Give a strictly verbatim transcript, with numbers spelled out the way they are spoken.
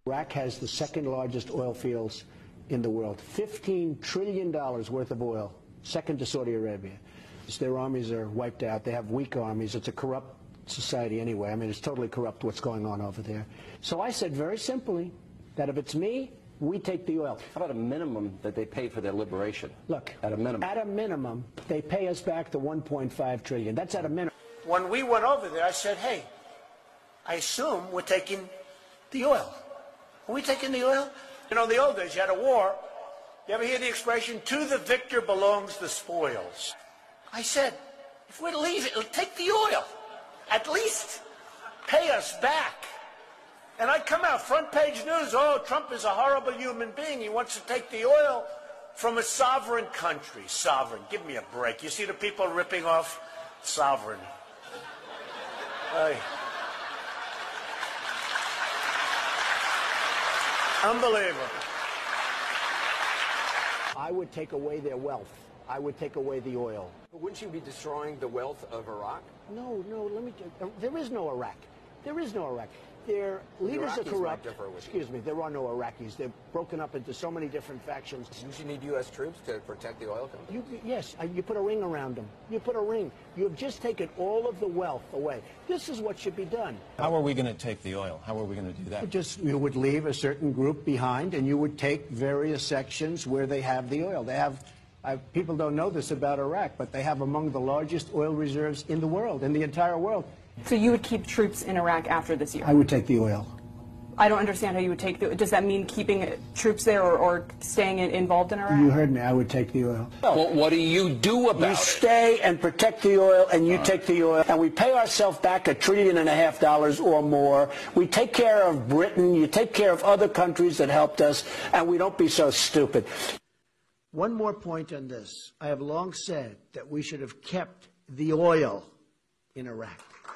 Iraq has the second largest oil fields in the world. fifteen trillion dollars worth of oil, second to Saudi Arabia. Their armies are wiped out. They have weak armies. It's a corrupt society anyway. I mean, it's totally corrupt what's going on over there. So I said very simply that if it's me, we take the oil. How about a minimum that they pay for their liberation? Look, at a minimum. At a minimum, they pay us back the one point five trillion dollars. That's at a minimum. When we went over there, I said, hey, I assume we're taking the oil. Are we taking the oil? You know, in the old days, you had a war. You ever hear the expression, to the victor belongs the spoils? I said, if we're leaving, take the oil. At least pay us back. And I come out, front page news, oh, Trump is a horrible human being. He wants to take the oil from a sovereign country. Sovereign, give me a break. You see the people ripping off sovereign. Hey. Unbelievable. I would take away their wealth. I would take away the oil. But wouldn't you be destroying the wealth of Iraq? No, no, let me tell you, there is no Iraq. There is no Iraq. Their leaders Iraqis are corrupt. might differ with Excuse you. me, there are no Iraqis. They're broken up into so many different factions. Don't you need U S troops to protect the oil company? You, yes, uh, you put a ring around them. You put a ring. You have just taken all of the wealth away. This is what should be done. How are we going to take the oil? How are we going to do that? Just you would leave a certain group behind, and you would take various sections where they have the oil. They have. Uh, people don't know this about Iraq, but they have among the largest oil reserves in the world, in the entire world. So you would keep troops in Iraq after this year? I would take the oil. I don't understand how you would take the, does that mean keeping troops there or, or staying in, involved in Iraq? You heard me, I would take the oil. Well, what do you do about you it? You stay and protect the oil, and you uh, take the oil, and we pay ourselves back a trillion and a half dollars or more. We take care of Britain, you take care of other countries that helped us, and we don't be so stupid. One more point on this. I have long said that we should have kept the oil in Iraq.